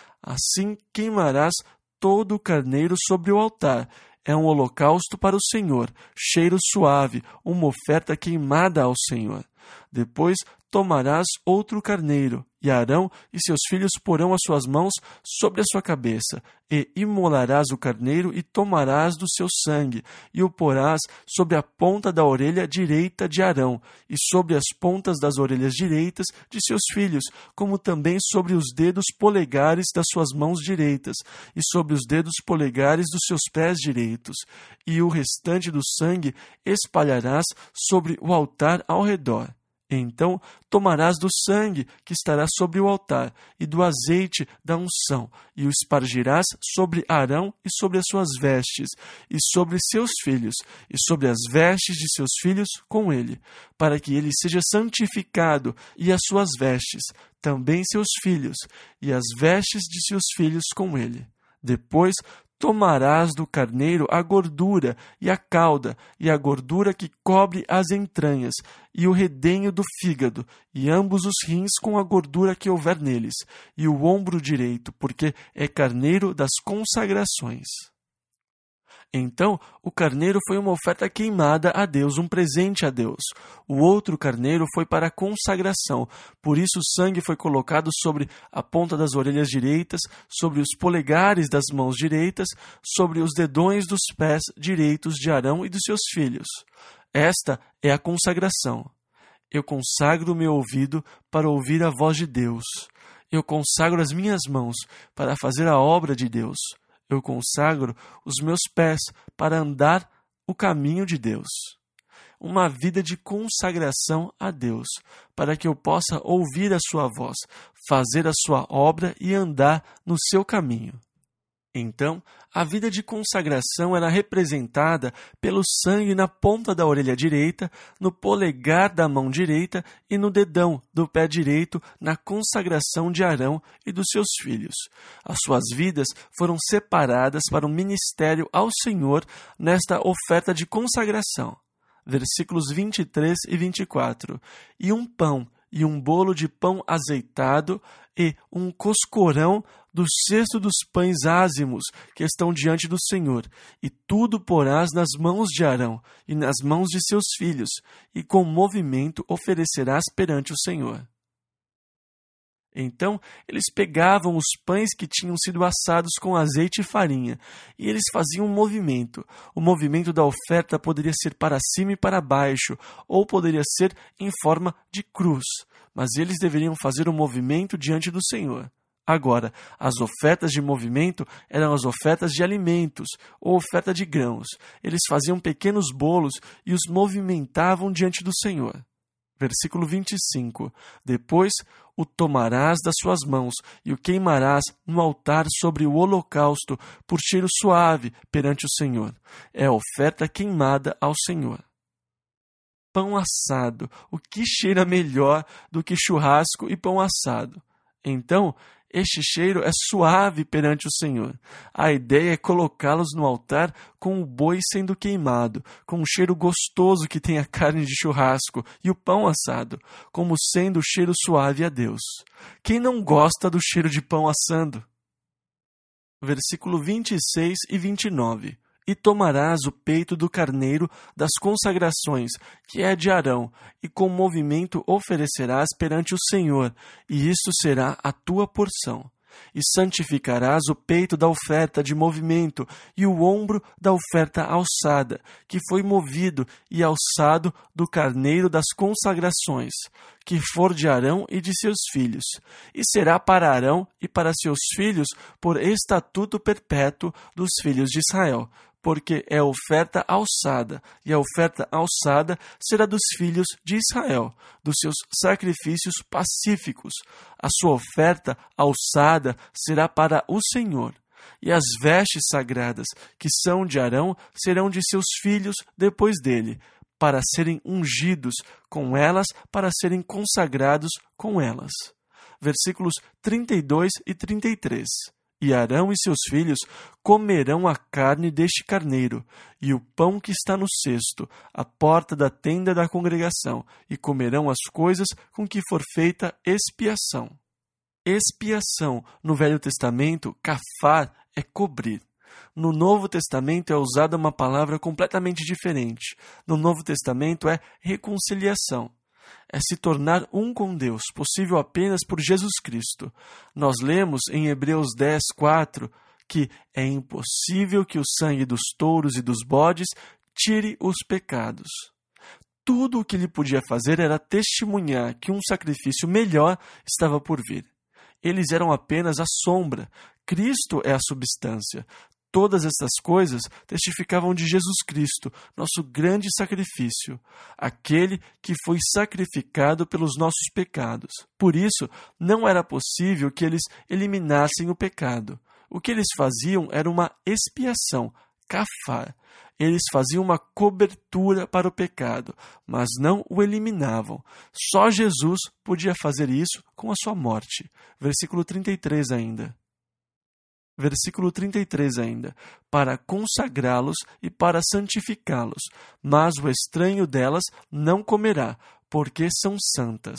Assim queimarás todo o carneiro sobre o altar. É um holocausto para o Senhor, cheiro suave, uma oferta queimada ao Senhor. Depois tomarás outro carneiro, e Arão e seus filhos porão as suas mãos sobre a sua cabeça, e imolarás o carneiro e tomarás do seu sangue, e o porás sobre a ponta da orelha direita de Arão, e sobre as pontas das orelhas direitas de seus filhos, como também sobre os dedos polegares das suas mãos direitas, e sobre os dedos polegares dos seus pés direitos, e o restante do sangue espalharás sobre o altar ao redor. Então tomarás do sangue que estará sobre o altar e do azeite da unção, e o espargirás sobre Arão e sobre as suas vestes, e sobre seus filhos, e sobre as vestes de seus filhos com ele, para que ele seja santificado, e as suas vestes, também seus filhos, e as vestes de seus filhos com ele. Depois tomarás do carneiro a gordura e a cauda, e a gordura que cobre as entranhas, e o redenho do fígado, e ambos os rins com a gordura que houver neles, e o ombro direito, porque é carneiro das consagrações. Então, o carneiro foi uma oferta queimada a Deus, um presente a Deus. O outro carneiro foi para a consagração, por isso o sangue foi colocado sobre a ponta das orelhas direitas, sobre os polegares das mãos direitas, sobre os dedões dos pés direitos de Arão e dos seus filhos. Esta é a consagração. Eu consagro o meu ouvido para ouvir a voz de Deus. Eu consagro as minhas mãos para fazer a obra de Deus. Eu consagro os meus pés para andar o caminho de Deus. Uma vida de consagração a Deus, para que eu possa ouvir a sua voz, fazer a sua obra e andar no seu caminho. Então, a vida de consagração era representada pelo sangue na ponta da orelha direita, no polegar da mão direita e no dedão do pé direito na consagração de Arão e dos seus filhos. As suas vidas foram separadas para o ministério ao Senhor nesta oferta de consagração. Versículos 23 e 24. E um pão e um bolo de pão azeitado e um coscorão do cesto dos pães ázimos que estão diante do Senhor, e tudo porás nas mãos de Arão e nas mãos de seus filhos, e com movimento oferecerás perante o Senhor. Então, eles pegavam os pães que tinham sido assados com azeite e farinha, e eles faziam um movimento. O movimento da oferta poderia ser para cima e para baixo, ou poderia ser em forma de cruz, mas eles deveriam fazer um movimento diante do Senhor. Agora, as ofertas de movimento eram as ofertas de alimentos, ou oferta de grãos. Eles faziam pequenos bolos e os movimentavam diante do Senhor. Versículo 25. Depois o tomarás das suas mãos e o queimarás no altar sobre o holocausto por cheiro suave perante o Senhor. É a oferta queimada ao Senhor. Pão assado. O que cheira melhor do que churrasco e pão assado? Então, este cheiro é suave perante o Senhor. A ideia é colocá-los no altar com o boi sendo queimado, com o cheiro gostoso que tem a carne de churrasco e o pão assado, como sendo o cheiro suave a Deus. Quem não gosta do cheiro de pão assando? Versículo 26 e 29. E tomarás o peito do carneiro das consagrações, que é de Arão, e com movimento oferecerás perante o Senhor, e isto será a tua porção. E santificarás o peito da oferta de movimento e o ombro da oferta alçada, que foi movido e alçado do carneiro das consagrações, que for de Arão e de seus filhos. E será para Arão e para seus filhos por estatuto perpétuo dos filhos de Israel, porque é oferta alçada, e a oferta alçada será dos filhos de Israel, dos seus sacrifícios pacíficos. A sua oferta alçada será para o Senhor. E as vestes sagradas, que são de Arão, serão de seus filhos depois dele, para serem ungidos com elas, para serem consagrados com elas. Versículos 32 e 33. E Arão e seus filhos comerão a carne deste carneiro, e o pão que está no cesto, à porta da tenda da congregação, e comerão as coisas com que for feita expiação. Expiação, no Velho Testamento, kafar, é cobrir. No Novo Testamento é usada uma palavra completamente diferente. No Novo Testamento é reconciliação. É se tornar um com Deus, possível apenas por Jesus Cristo. Nós lemos em Hebreus 10, 4, que é impossível que o sangue dos touros e dos bodes tire os pecados. Tudo o que ele podia fazer era testemunhar que um sacrifício melhor estava por vir. Eles eram apenas a sombra. Cristo é a substância. Todas estas coisas testificavam de Jesus Cristo, nosso grande sacrifício, aquele que foi sacrificado pelos nossos pecados. Por isso, não era possível que eles eliminassem o pecado. O que eles faziam era uma expiação, kafar. Eles faziam uma cobertura para o pecado, mas não o eliminavam. Só Jesus podia fazer isso com a sua morte. Versículo 33 ainda. Versículo 33 ainda, para consagrá-los e para santificá-los, mas o estranho delas não comerá, porque são santas.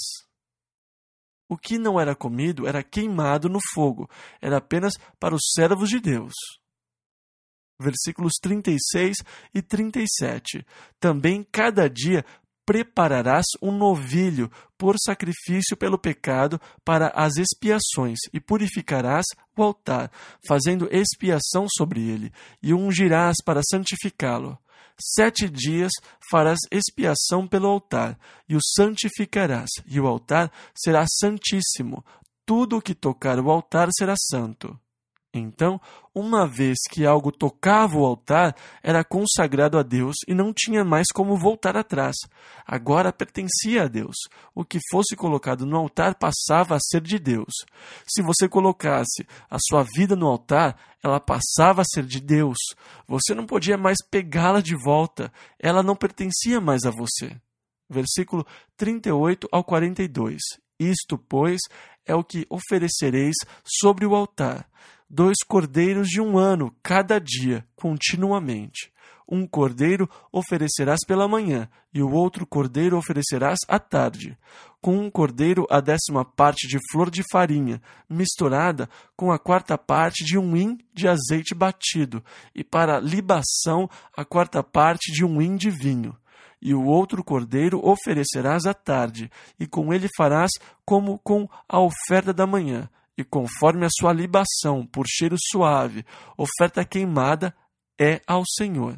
O que não era comido era queimado no fogo, era apenas para os servos de Deus. Versículos 36 e 37, também cada dia prepararás um novilho por sacrifício pelo pecado para as expiações, e purificarás o altar, fazendo expiação sobre ele, e o ungirás para santificá-lo. 7 dias farás expiação pelo altar, e o santificarás, e o altar será santíssimo. Tudo o que tocar o altar será santo. Então, uma vez que algo tocava o altar, era consagrado a Deus e não tinha mais como voltar atrás. Agora pertencia a Deus. O que fosse colocado no altar passava a ser de Deus. Se você colocasse a sua vida no altar, ela passava a ser de Deus. Você não podia mais pegá-la de volta. Ela não pertencia mais a você. Versículo 38 ao 42. Isto, pois, é o que oferecereis sobre o altar: 2 cordeiros de 1 ano, cada dia, continuamente. 1 cordeiro oferecerás pela manhã, e o outro cordeiro oferecerás à tarde. Com 1 cordeiro a 10ª parte de flor de farinha, misturada com a 4ª parte de 1 hin de azeite batido, e para libação a 4ª parte de 1 hin de vinho. E o outro cordeiro oferecerás à tarde, e com ele farás como com a oferta da manhã, e conforme a sua libação por cheiro suave, oferta queimada é ao Senhor.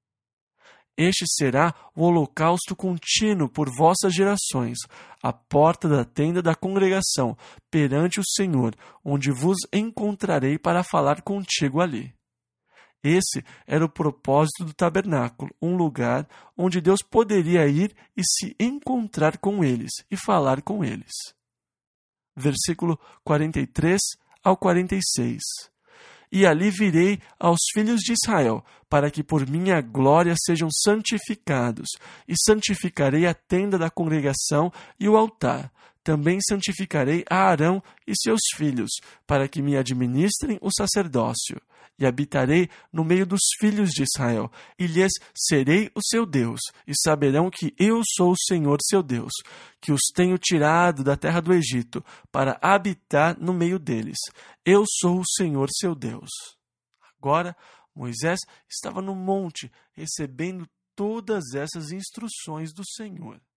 Este será o holocausto contínuo por vossas gerações, à porta da tenda da congregação, perante o Senhor, onde vos encontrarei para falar contigo ali. Esse era o propósito do tabernáculo, um lugar onde Deus poderia ir e se encontrar com eles e falar com eles. Versículo 43 ao 46. E ali virei aos filhos de Israel, para que por minha glória sejam santificados, e santificarei a tenda da congregação e o altar. Também santificarei a Arão e seus filhos, para que me administrem o sacerdócio. E habitarei no meio dos filhos de Israel, e lhes serei o seu Deus, e saberão que eu sou o Senhor seu Deus, que os tenho tirado da terra do Egito, para habitar no meio deles. Eu sou o Senhor seu Deus. Agora, Moisés estava no monte recebendo todas essas instruções do Senhor.